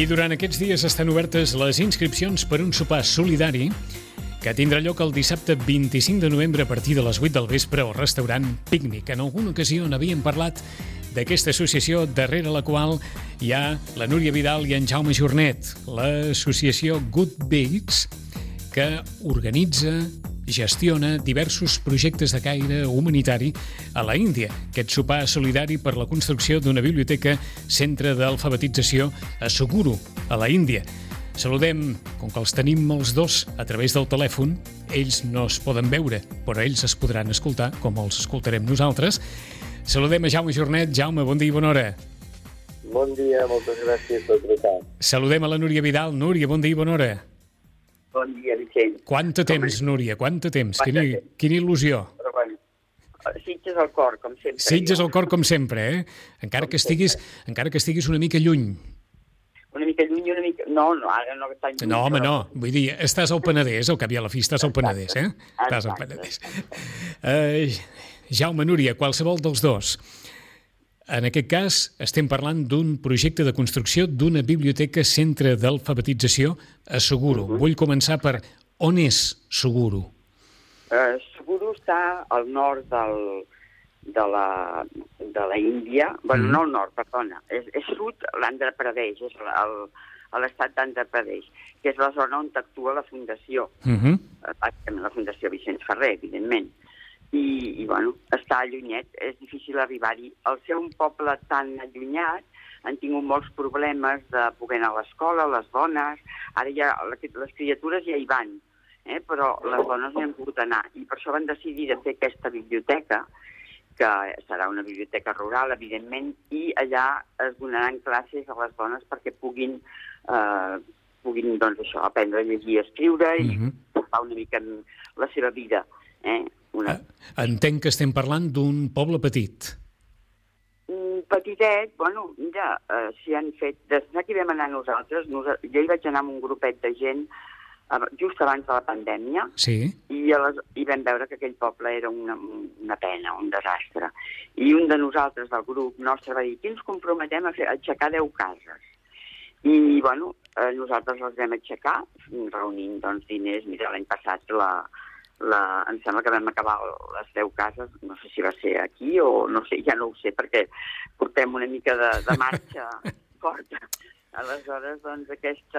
I durant aquests dies estan obertes les inscripcions per un sopar solidari que tindrà lloc el dissabte 25 de novembre a partir de les 8 del vespre al restaurant Pícnic. En alguna ocasió n'havíem parlat d'aquesta associació darrere la qual hi ha la Núria Vidal i en Jaume Jornet, l'associació Good Bakes, que organitza, gestiona diversos projectes de caire humanitari a la Índia. Aquest sopar solidari per la construcció d'una biblioteca centre d'alfabetització a Suguru, a la Índia. Saludem, com que els tenim els dos a través del telèfon, ells no es poden veure, però ells es podran escoltar, com els escoltarem nosaltres. Saludem a Jaume Jornet. Jaume, bon dia i bona hora. Bon dia, moltes gràcies per trucar. Saludem a la Núria Vidal. Núria, bon dia i bona hora. Bon dia, Vicent. Quant temps, Núria, quant temps? Quina il·lusió. Però bueno, Sitges al cor, com sempre. Sitges al cor, com sempre, eh? Encara que estiguis una mica lluny. Una mica lluny, una mica... No, ara no tan lluny. No, home, no. Vull dir, estàs al Penedès, al cap i a la fi estàs al Penedès, eh? Estàs al Penedès. Jaume, Núria, qualsevol dels dos. En aquest cas, estem parlant d'un projecte de construcció d'una biblioteca centre d'alfabetització a Suguru. Vull començar per on és Suguru? Suguru està al nord de la Índia. Bueno, no al nord, perdona. És sud l'Andhra Pradesh, és l'estat d'Andhra Pradesh, que és la zona on actua la Fundació. La Fundació Vicenç Ferrer, evidentment. I bueno, està allunyat, és difícil arribar-hi. Al ser un poble tan allunyat, han tingut molts problemes de poder anar a l'escola, les dones. Ara ja les criatures ja hi van, però les dones no hi han pogut anar. I per això van decidir de fer aquesta biblioteca, que serà una biblioteca rural, evidentment, i allà es donaran classes a les dones perquè puguin doncs, això, aprendre a llegir i escriure i portar una mica la seva vida, Entenc que estem parlant d'un poble petit. Petitet, bueno, mira, s'hi han fet... Des que vam anar nosaltres, jo hi vaig anar amb un grupet de gent just abans de la pandèmia, sí. I vam veure que aquell poble era una pena, un desastre. I un de nosaltres, del grup nostre, va dir que ens comprometem a aixecar 10 cases. I, bueno, nosaltres les vam aixecar, reunint doncs, diners. Mira, l'any passat em sembla que vam acabar les 10 cases, no sé si va ser aquí o no sé, ja no ho sé, perquè portem una mica de marxa forta. Aleshores, doncs,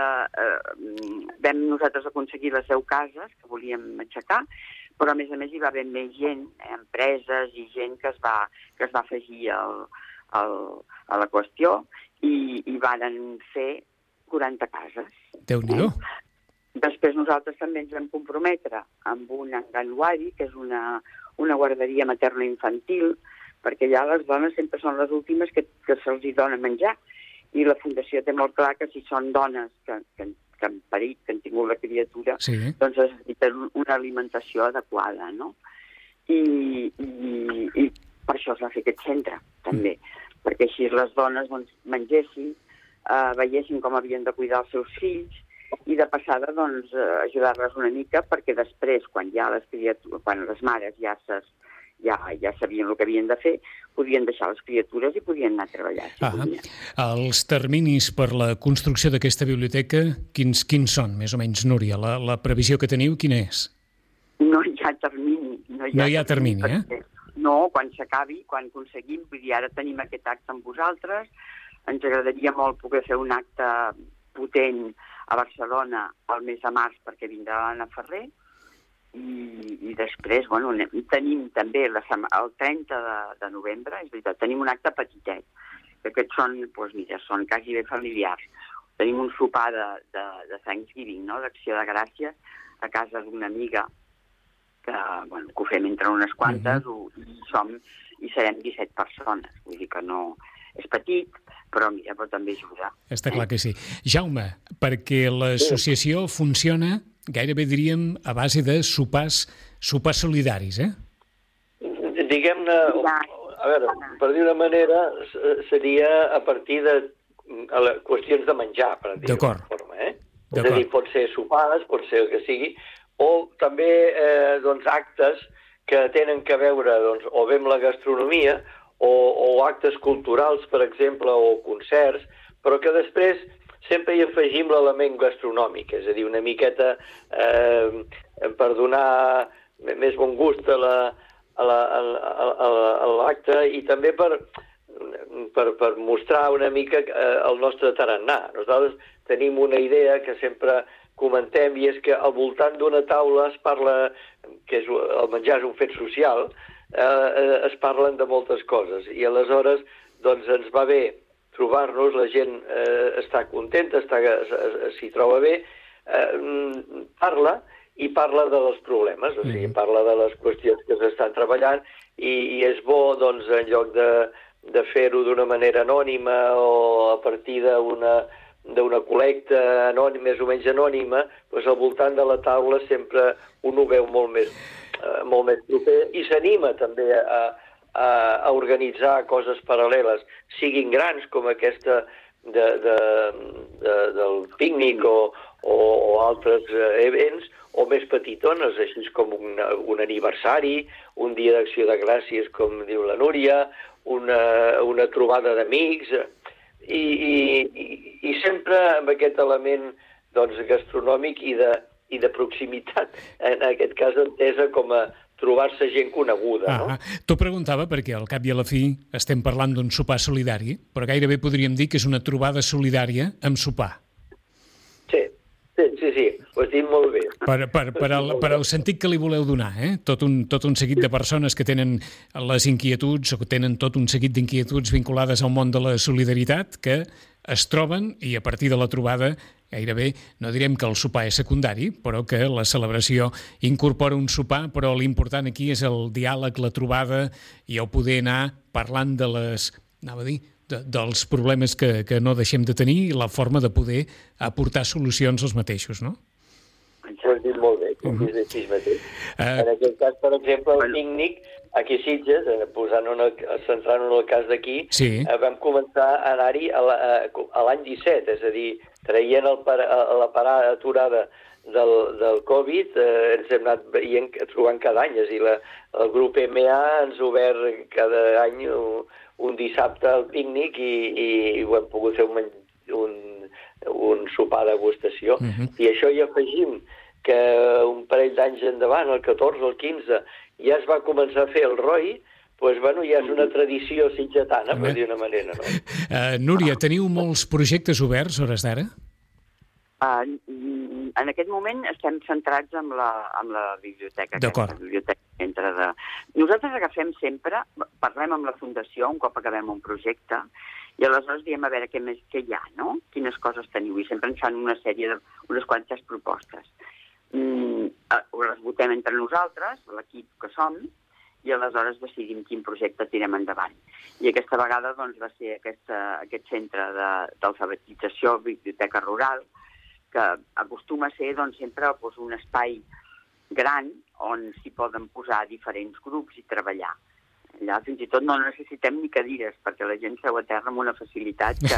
vam nosaltres aconseguir les 10 cases que volíem aixecar, però a més hi va haver més gent, empreses i gent que es va afegir a la qüestió i varen fer 40 cases. Déu-n'hi-do. Després nosaltres també ens vam comprometre amb un Anganwadi, que és una guarderia materno-infantil, perquè allà les dones sempre són les últimes que se'ls dona menjar. I la Fundació té molt clar que si són dones que han parit, que han tingut la criatura, sí. Doncs necessiten una alimentació adequada, no? I per això es va fer aquest centre, també, perquè així les dones doncs, mengessin, veiessin com havien de cuidar els seus fills, i de passada doncs, ajudar-les una mica perquè després, quan les mares ja sabien el que havien de fer, podien deixar les criatures i podien anar a treballar. Els terminis per la construcció d'aquesta biblioteca, quins són, més o menys, Núria? La previsió que teniu, quina és? No hi ha termini. No hi ha termini, eh? No, quan s'acabi, quan aconseguim, vull dir, ara tenim aquest acte amb vosaltres, ens agradaria molt poder fer un acte potent a Barcelona al mes de març perquè vindrà l'Anna Ferrer i després, bueno, tenim també el 30 de novembre, és veritat, tenim un acte petitet, que aquests són, doncs mira, són quasi bé familiars. Tenim un sopar de Thanksgiving, no?, d'Acció de Gràcies, a casa d'una amiga que ho fem entre unes quantes i serem 17 persones, vull dir que no... És petit, però mira, però també ajuda. Està clar que sí. Jaume, perquè l'associació funciona, gairebé diríem, a base de sopars solidaris, eh? Diguem-ne, a veure, per dir una manera, seria a partir de qüestions de menjar, per dir d'una forma, eh? És a dir, pot ser sopars, pot ser el que sigui, o també doncs, actes que tenen que veure doncs, o bé amb la gastronomia o actes culturals, per exemple, o concerts, però que després sempre hi afegim l'element gastronòmic, és a dir, una miqueta per donar més bon gust a l'acte i també per mostrar una mica el nostre tarannà. Nosaltres tenim una idea que sempre comentem i és que al voltant d'una taula es parla, que el menjar és un fet social, es parlen de moltes coses i aleshores doncs ens va bé trobar-nos, la gent està contenta, s'hi troba bé, parla de dels problemes, o sigui, parla de les qüestions que s'estan treballant i és bo, doncs, en lloc de fer-ho d'una manera anònima o a partir d'una col·lecta més o menys anònima, doncs al voltant de la taula sempre un ho veu molt més proper i s'anima també a organitzar coses paral·leles, siguin grans com aquesta del pícnic o altres events, o més petitones, així com un aniversari, un dia d'acció de gràcies, com diu la Núria, una trobada d'amics, i sempre amb aquest element doncs, gastronòmic i de proximitat, en aquest cas entesa com a trobar-se gent coneguda. No? T'ho preguntava perquè al cap i a la fi estem parlant d'un sopar solidari, però gairebé podríem dir que és una trobada solidària amb sopar. Sí, ho has dit molt bé. Per el sentit que li voleu donar, tot un seguit de persones que tenen les inquietuds o que tenen tot un seguit d'inquietuds vinculades al món de la solidaritat que es troben i a partir de la trobada gairebé, no direm que el sopar és secundari, però que la celebració incorpora un sopar, però l'important aquí és el diàleg, la trobada i el poder anar parlant dels problemes que no deixem de tenir i la forma de poder aportar solucions als mateixos, no? Això has dit molt bé, com és així mateix. En aquest cas, per exemple, el pícnic, aquí a Sitges, centrant-nos en el cas d'aquí, vam començar a anar-hi a l'any 17, és a dir, traient la parada aturada del Covid, ens hem anat trobant cada any, és a dir, el grup MA ens ha obert cada any un dissabte al pícnic i ho hem pogut fer un sopar degustació. I això hi afegim que un parell d'anys endavant, el 14 o el 15, ja es va començar a fer el ROI, doncs, ja és una tradició sitgetana, per dir una manera. No? Núria, teniu molts projectes oberts, a hores d'ara? En aquest moment estem centrats en la biblioteca. D'acord. Nosaltres agafem sempre, parlem amb la Fundació un cop acabem un projecte i aleshores diem a veure què hi ha, no? Quines coses teniu, i sempre ens fan unes quantes propostes. Les votem entre nosaltres, l'equip que som, i aleshores decidim quin projecte tirem endavant. I aquesta vegada doncs, va ser aquest centre d'alfabetització, biblioteca rural, que acostuma a ser doncs, sempre un espai gran on s'hi poden posar diferents grups i treballar. Allà fins i tot no necessitem ni cadires, perquè la gent seu a terra amb una facilitat que...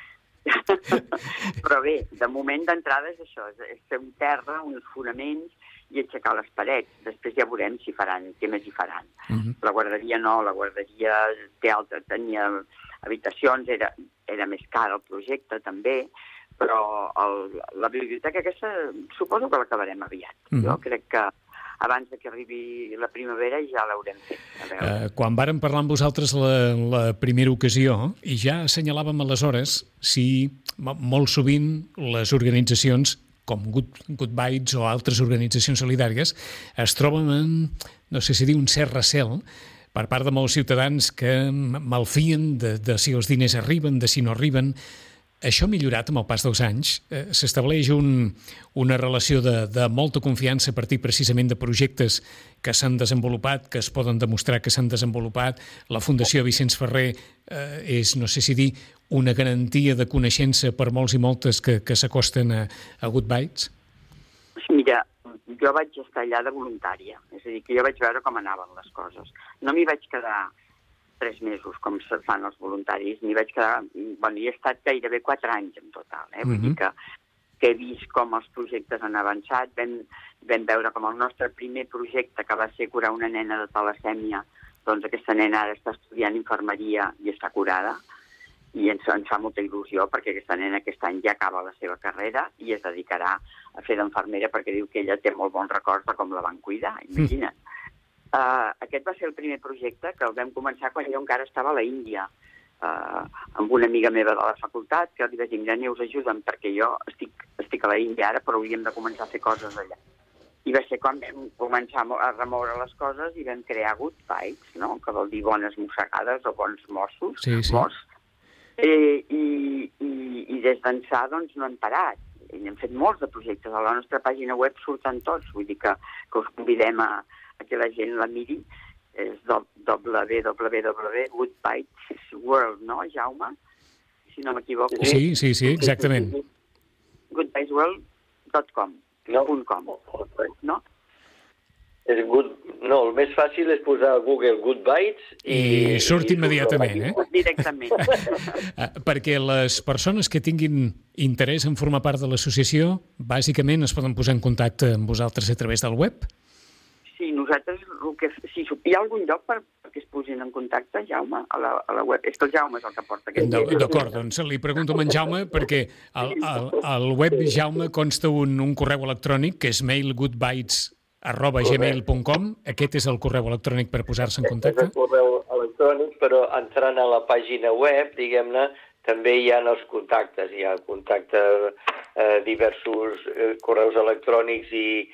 Però bé, de moment d'entrada és això, és fer un terra, uns fonaments i aixecar les parets. Després ja veurem què més hi faran. La guarderia no, la guarderia tenia habitacions, era més car el projecte també, però la biblioteca aquesta suposo que l'acabarem aviat. Jo crec que abans que arribi la primavera ja l'haurem fet. Quan vàrem parlar amb vosaltres la primera ocasió, i ja assenyalàvem aleshores si molt sovint les organitzacions com Good Bites o altres organitzacions solidàries es troben en, no sé si dir, un cert recel per part de molts ciutadans que malfien de si els diners arriben, de si no arriben. Això ha millorat amb el pas dels anys. S'estableix una relació de molta confiança a partir precisament de projectes que s'han desenvolupat, que es poden demostrar que s'han desenvolupat. La Fundació Vicenç Ferrer és, no sé si dir, una garantia de coneixença per molts i moltes que s'acosten a Good Bites? Mira, jo vaig estar allà de voluntària. És a dir, que jo vaig veure com anaven les coses. No m'hi vaig quedar 3 mesos, com se fan els voluntaris, n'hi vaig quedar... Bueno, hi he estat gairebé 4 anys en total, Vull dir que he vist com els projectes han avançat, vam veure com el nostre primer projecte, que va ser curar una nena de talasèmia, doncs aquesta nena ara està estudiant infermeria i està curada, i ens fa molta il·lusió perquè aquesta nena aquest any ja acaba la seva carrera i es dedicarà a fer d'infermera perquè diu que ella té molt bons records de com la van cuidar, imagina't. Aquest va ser el primer projecte que el vam començar quan jo encara estava a la Índia, amb una amiga meva de la facultat, que li vaig dir, mira, us ajuden, perquè jo estic a la Índia ara, però hauríem de començar a fer coses allà. I va ser quan vam començar a remoure les coses i vam crear Good Bites, no? Que vol dir bones mossegades o bons mossos. Sí. I des d'ençà, doncs, no hem parat. I hem fet molts de projectes. A la nostra pàgina web surten tots, vull dir que us convidem a que la gent la miri. És www.goodbitesworld, no, Jaume? Si no m'equivoco. Sí, exactament. goodbitesworld.com. No? No, el més fàcil és posar a Google Good Bites i surt immediatament, Directament. Perquè les persones que tinguin interès en formar part de l'associació, bàsicament es poden posar en contacte amb vosaltres a través del web? Sí, nosaltres, si hi ha algun lloc perquè es posin en contacte, Jaume, a la web? És que el Jaume és el que porta aquest llibre. D'acord, doncs li pregunto a en Jaume, perquè al web Jaume consta un correu electrònic, que és mailgoodbites@gmail.com. Aquest és el correu electrònic per posar-se en contacte? És el correu electrònic, però entrant a la pàgina web, diguem-ne, també hi ha els contactes. Hi ha diversos correus electrònics i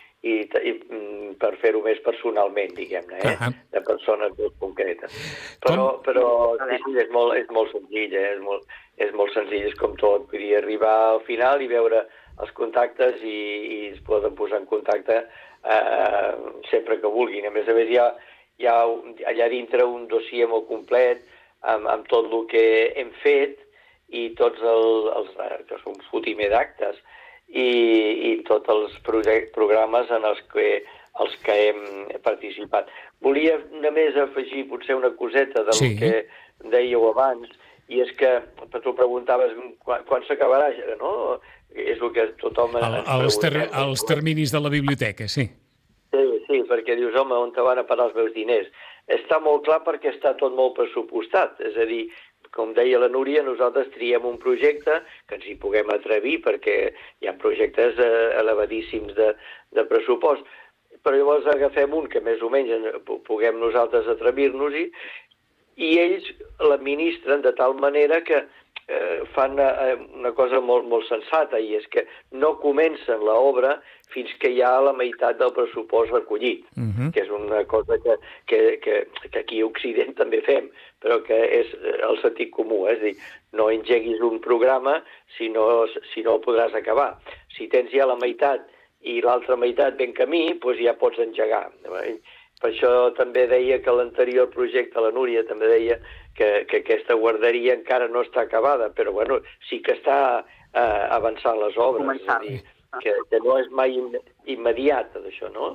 per fer-ho més personalment, diguem-ne, de persones molt concretes. Però sí, és molt senzill, és molt senzill, és com tot, vull dir, arribar al final i veure els contactes i es poden posar en contacte sempre que vulguin. A més, hi ha allà dintre un dossier molt complet amb tot el que hem fet i tots els que són fotimer d'actes i tots els programes en els que hem participat. Volia només afegir potser una coseta del que dèieu abans, i és que tu preguntaves quan s'acabarà, no? És el que tothom ens pregunta. Els terminis de la biblioteca, sí. Sí, perquè dius, home, on te van a parar els meus diners? Està molt clar perquè està tot molt pressupostat, és a dir, com deia la Núria, nosaltres triem un projecte que ens hi puguem atrevir perquè hi ha projectes elevadíssims de pressupost, però llavors agafem un que més o menys puguem nosaltres atrevir-nos-hi i ells l'administren de tal manera que fan una cosa molt sensata, i és que no comencen l'obra fins que hi ha la meitat del pressupost recollit, que és una cosa que aquí a Occident també fem, però que és el sentit comú, és a dir, no engeguis un programa si no el podràs acabar. Si tens ja la meitat i l'altra meitat ben camí, doncs ja pots engegar. Per això també deia que l'anterior projecte, la Núria també deia que aquesta guarderia encara no està acabada, però bueno, sí que està avançant les obres, és a dir, que no és mai immediat, això, no?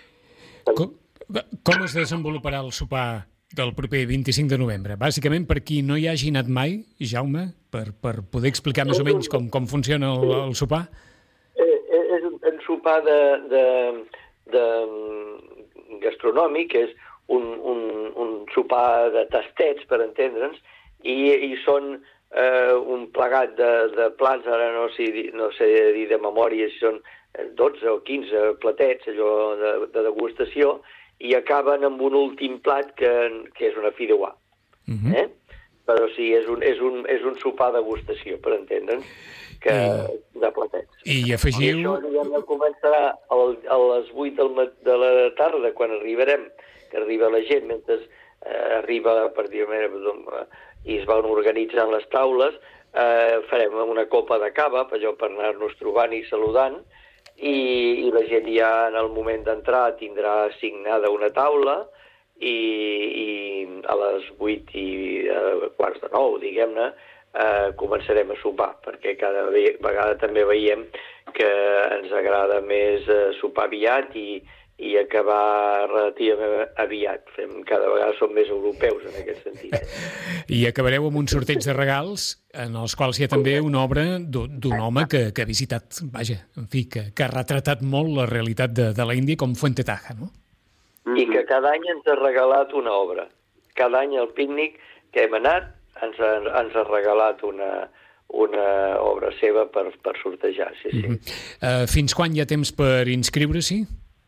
Com es desenvoluparà el sopar del proper 25 de novembre? Bàsicament, per qui no hi hagi anat mai, Jaume, per poder explicar més o menys com funciona el sopar? És un sopar gastronòmic, és un sopar de tastets, per entendre'ns, i són un plegat de plats, ara no sé dir de memòria si són 12 o 15 platets, allò de degustació, i acaben amb un últim plat que és una fideuà. Però sí, és un sopar degustació, per entendre'ns, de platets. I afegiu... I això començarà a les 8 de la tarda, quan arribarem, que arriba la gent, mentre arriba, per dir-ne, i es van organitzant les taules, farem una copa de cava, per anar-nos trobant i saludant, i la gent ja en el moment d'entrar tindrà assignada una taula, i a les 8 i quarts de 9, diguem-ne, començarem a sopar, perquè cada vegada també veiem que ens agrada més sopar aviat i acabar relativament aviat. Cada vegada som més europeus en aquest sentit. I acabareu amb un sorteig de regals en els quals hi ha també una obra d'un home que ha visitat, vaja, en fi, que ha retratat molt la realitat de l'Índia com Fuente Taja, no? I que cada any ens ha regalat una obra. Cada any al pícnic que hem anat ens ha regalat una obra seva per sortejar, sí. Fins quan hi ha temps per inscriure-s'hi?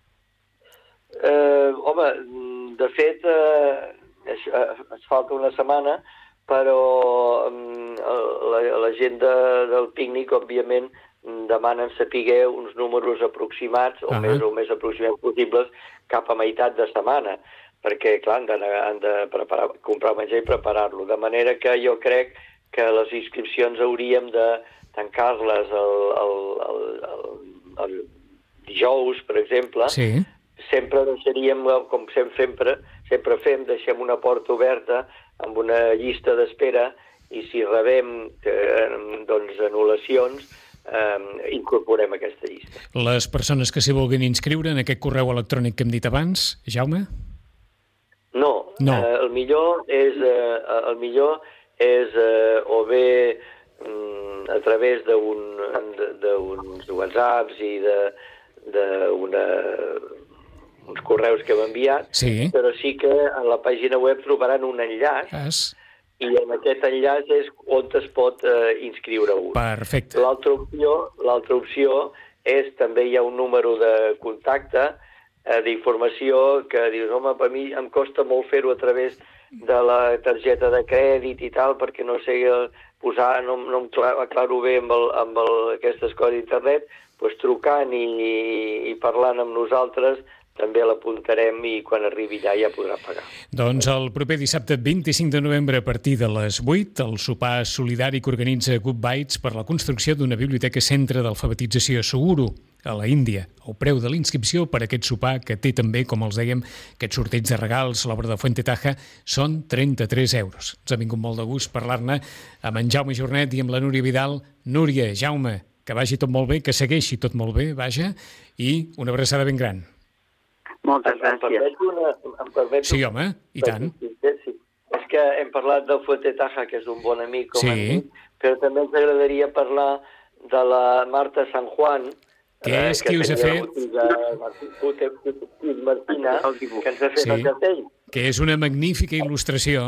Home, de fet, es falta una setmana, però la gent del pícnic, òbviament, demanen saber uns números aproximats, o més aproximats possibles, cap a meitat de setmana, perquè, clar, han de comprar el menjar i preparar-lo. De manera que jo crec que les inscripcions hauríem de tancar-les el dijous, per exemple. Sí. Sempre deixaríem, com sempre fem, deixem una porta oberta amb una llista d'espera i si rebem anul·lacions, incorporem aquesta llista. Les persones que s'hi vulguin inscriure en aquest correu electrònic que hem dit abans, Jaume? No. El millor és o bé a través d'uns WhatsApps i uns correus que hem enviat, però sí que a la pàgina web trobaran un enllaç i en aquest enllaç és on es pot inscriure un. Perfecte. L'altra opció és també hi ha un número de contacte d'informació que dius, home, per mi em costa molt fer-ho a través de la targeta de crèdit i tal, perquè no sé posar, no em aclaro bé amb aquestes coses d'internet, doncs trucant i parlant amb nosaltres també l'apuntarem i quan arribi allà ja podrà pagar. Doncs el proper dissabte 25 de novembre a partir de les 8, el sopar solidari que organitza Good Bites per la construcció d'una biblioteca centre d'alfabetització Suguru a la Índia. El preu de l'inscripció per aquest sopar, que té també, com els dèiem, aquest sorteig de regals, l'obra de Fuente Taja, són 33 euros. Ens ha vingut molt de gust parlar-ne amb en Jaume Jornet i amb la Núria Vidal. Núria, Jaume, que vagi tot molt bé, que segueixi tot molt bé, vaja, i una abraçada ben gran. Moltes gràcies. Em permet sí, home, i tant. Sí. És que hem parlat del Fuente Taja, que és un bon amic, com hem dit, però també ens agradaria parlar de la Marta San Juan, que és qui us ha fet... Martina, que ens ha fet el cartell. Que és una magnífica il·lustració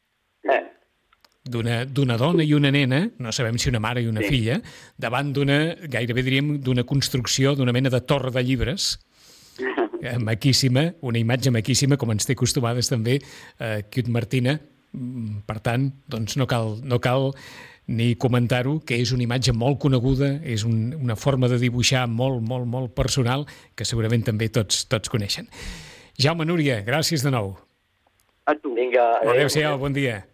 d'una dona i una nena, no sabem si una mare i una filla, davant gairebé diríem, d'una construcció, d'una mena de torre de llibres, maquíssima, una imatge maquíssima, com ens té acostumades també Quiut Martina. Per tant, doncs no cal ni comentar-ho, que és una imatge molt coneguda, és una forma de dibuixar molt, molt, molt personal, que segurament també tots coneixen. Jaume, Núria, gràcies de nou. A tu. Vinga. Adéu-siau, bon dia.